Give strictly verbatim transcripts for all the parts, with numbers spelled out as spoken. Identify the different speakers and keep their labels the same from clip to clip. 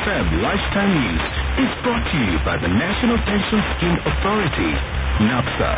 Speaker 1: M Lunchtime News is brought to you by the National Pension Scheme Authority, NAPSA.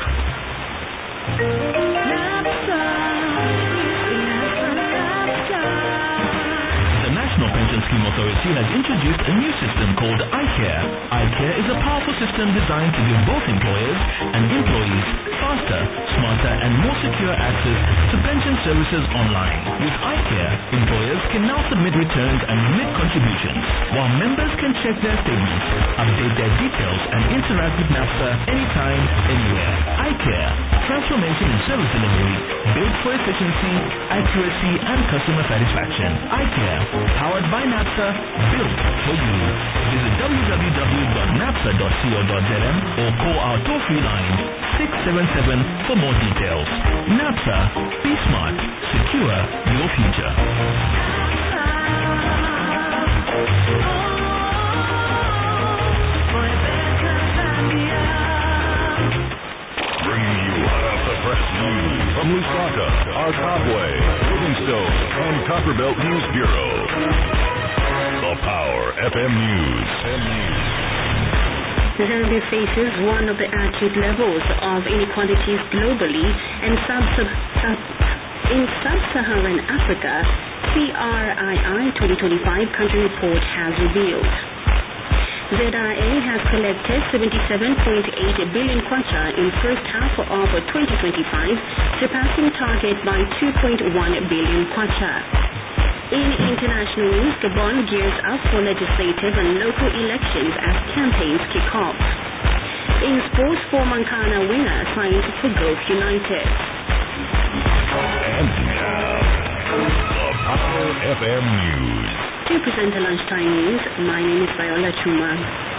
Speaker 2: The National Pension Scheme Authority has introduced a new system called iCare. iCare is a powerful system designed to give both employers and employees faster, smarter, and more secure access to pension services online. With iCare, employers can now submit returns and remit contributions, while members can check their statements, update their details, and interact with NAPSA anytime, anywhere. iCare, transformation in service delivery, built for efficiency, accuracy, and customer satisfaction. iCare, powered by NAPSA, built for you. Visit w w w dot napsa dot co dot z m or call our toll-free line six seven seven for more details. NAPSA, be smart, secure your future.
Speaker 3: Bringing you hot off the press news from Lusaka, our Kabwe, Livingstone, and Copperbelt News Bureau. The Power F M News.
Speaker 4: Zambia faces one of the acute levels of inequalities globally and sub- sub- in sub-Saharan Africa, C R I I twenty twenty-five country report has revealed. Z I A has collected seventy-seven point eight billion kwacha in first half of twenty twenty-five, surpassing target by two point one billion kwacha. In international news, Gabon gears up for legislative and local elections as campaigns kick off. In sports, four Mancana winner signed for Gulf United.
Speaker 3: And now, the Power F M News.
Speaker 4: To present the lunchtime news, my name is Viola Chuma.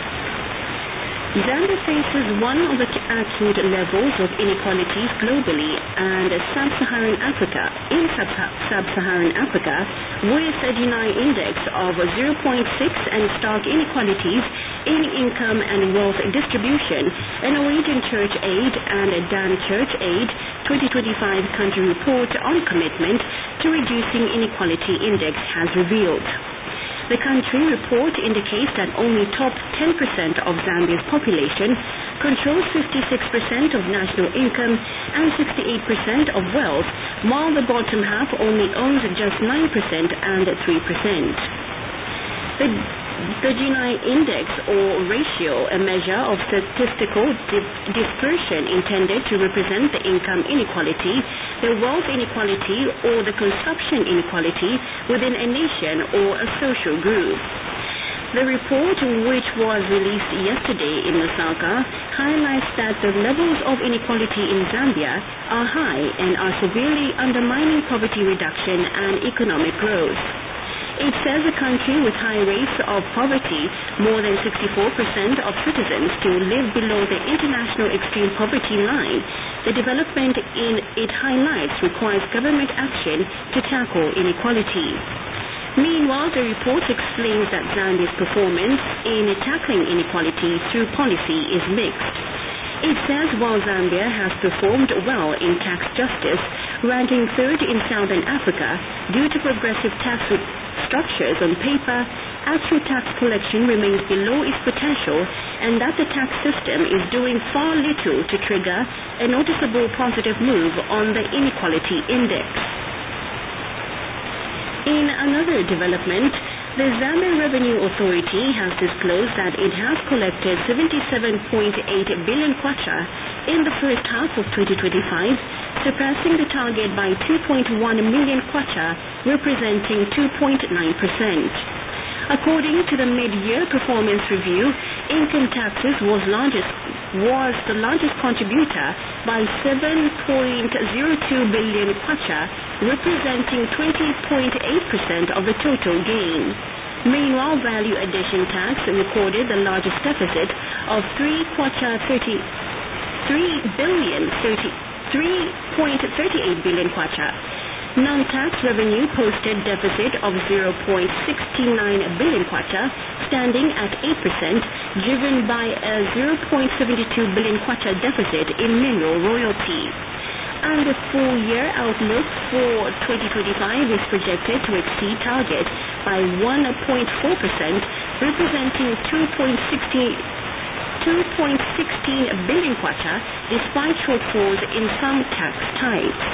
Speaker 4: Zambia faces one of the acute levels of inequalities globally and sub-Saharan Africa. In sub-Saharan Africa, with a G N I index of zero point six and stark inequalities in income and wealth distribution, a Norwegian Church Aid and a Dan Church Aid twenty twenty-five country report on commitment to reducing inequality index has revealed. The country report indicates that only top ten percent of Zambia's population controls fifty-six percent of national income and sixty-eight percent of wealth, while the bottom half only owns just nine percent and three percent. The, the G N I index, or ratio, a measure of statistical di- dispersion intended to represent the income inequality, the wealth inequality, or the consumption inequality within a nation or a social group. The report, which was released yesterday in Lusaka, highlights that the levels of inequality in Zambia are high and are severely undermining poverty reduction and economic growth. It says a country with high rates of poverty, more than sixty-four percent of citizens still live below the international extreme poverty line. The development in it highlights requires government action to tackle inequality. Meanwhile, the report explains that Zambia's performance in tackling inequality through policy is mixed. It says while Zambia has performed well in tax justice, ranking third in Southern Africa due to progressive tax structures on paper, actual tax collection remains below its potential, and that the tax system is doing far little to trigger a noticeable positive move on the inequality index. In another development, the Zambia Revenue Authority has disclosed that it has collected seventy-seven point eight billion kwacha in the first half of twenty twenty-five, surpassing the target by two point one million kwacha, representing two point nine percent. According to the mid-year performance review, income taxes was largest was the largest contributor by seven point zero two billion kwacha, representing twenty point eight percent of the total gain. Meanwhile, value addition tax recorded the largest deficit of three kwacha thirty three billion thirty three point three eight billion kwacha. Non-tax revenue posted deficit of zero point six nine billion kwacha, standing at eight percent, driven by a zero point seven two billion kwacha deficit in mineral royalty. And the full-year outlook for twenty twenty-five is projected to exceed target by one point four percent, representing two point one six billion kwacha, despite shortfalls in some tax types.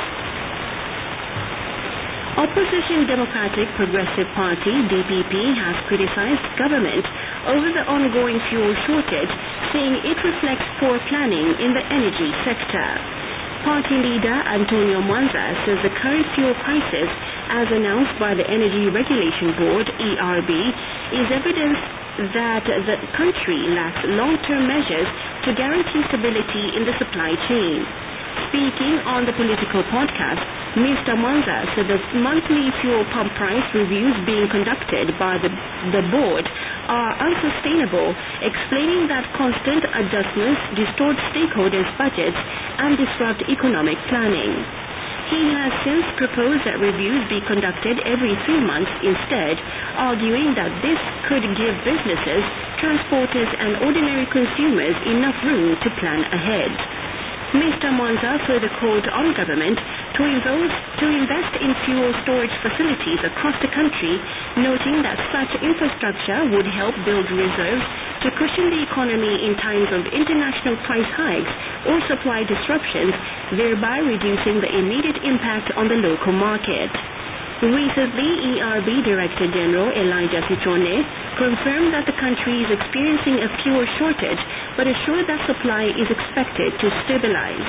Speaker 4: Opposition Democratic Progressive Party, D P P, has criticized government over the ongoing fuel shortage, saying it reflects poor planning in the energy sector. Party leader Antonio Mwanza says the current fuel prices, as announced by the Energy Regulation Board, E R B, is evidence that the country lacks long-term measures to guarantee stability in the supply chain. Speaking on the political podcast, Mister Mwanza said the monthly fuel pump price reviews being conducted by the, the board are unsustainable, explaining that constant adjustments distort stakeholders' budgets and disrupt economic planning. He has since proposed that reviews be conducted every three months instead, arguing that this could give businesses, transporters, and ordinary consumers enough room to plan ahead. Mister Mwanza further called on government to invest, to invest in fuel storage facilities across the country, noting that such infrastructure would help build reserves to cushion the economy in times of international price hikes or supply disruptions, thereby reducing the immediate impact on the local market. Recently, E R B Director General Elijah Sichone confirmed that the country is experiencing a fuel shortage, but assured that supply is expected to stabilize.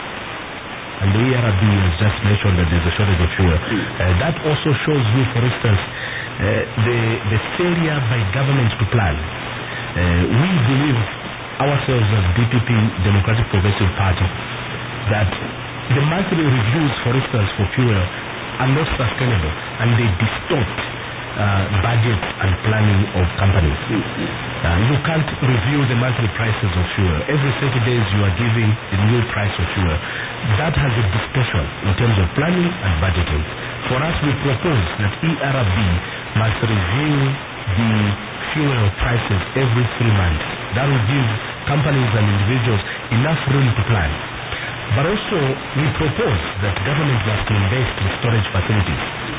Speaker 2: And the E R B has just mentioned that there's a shortage of fuel. Uh, that also shows you, for instance, uh, the, the failure by governments to plan. Uh, we believe ourselves as D P P, Democratic Progressive Party, that the monthly reviews, for instance, for fuel are not sustainable, and they distort uh, budget and planning of companies. Uh, you can't review the monthly prices of fuel. Every thirty days you are giving a new price of fuel. That has a distortion in terms of planning and budgeting. For us, we propose that E R B must review the fuel prices every three months. That will give companies and individuals enough room to plan. But also, we propose that government must invest in storage facilities.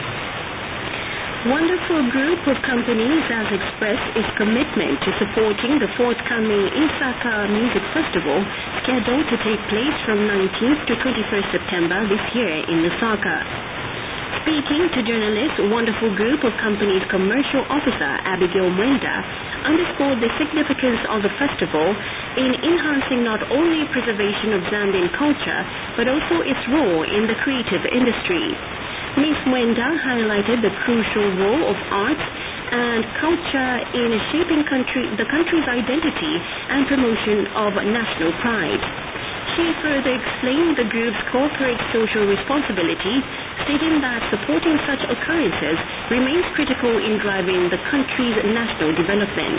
Speaker 4: Wonderful Group of Companies has expressed its commitment to supporting the forthcoming Isaka Music Festival, scheduled to take place from nineteenth to twenty-first September this year in Lusaka. Speaking to journalists, Wonderful Group of Companies Commercial Officer Abigail Mwenda underscored the significance of the festival in enhancing not only preservation of Zambian culture, but also its role in the creative industry. Miz Mwenda highlighted the crucial role of arts and culture in shaping country, the country's identity and promotion of national pride. She further explained the group's corporate social responsibility, stating that supporting such occurrences remains critical in driving the country's national development.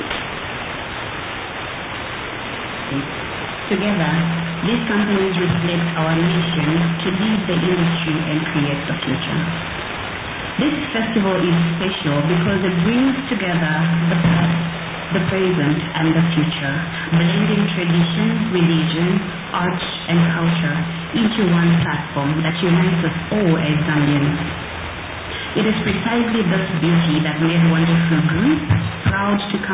Speaker 5: Together, these companies reflect our mission to lead the industry and create the future. This festival is special because it brings together the past, the present, and the future, blending tradition, religion, art, and culture into one platform that unites us all as Zambians. It is precisely this beauty that made Wonderful Group proud to come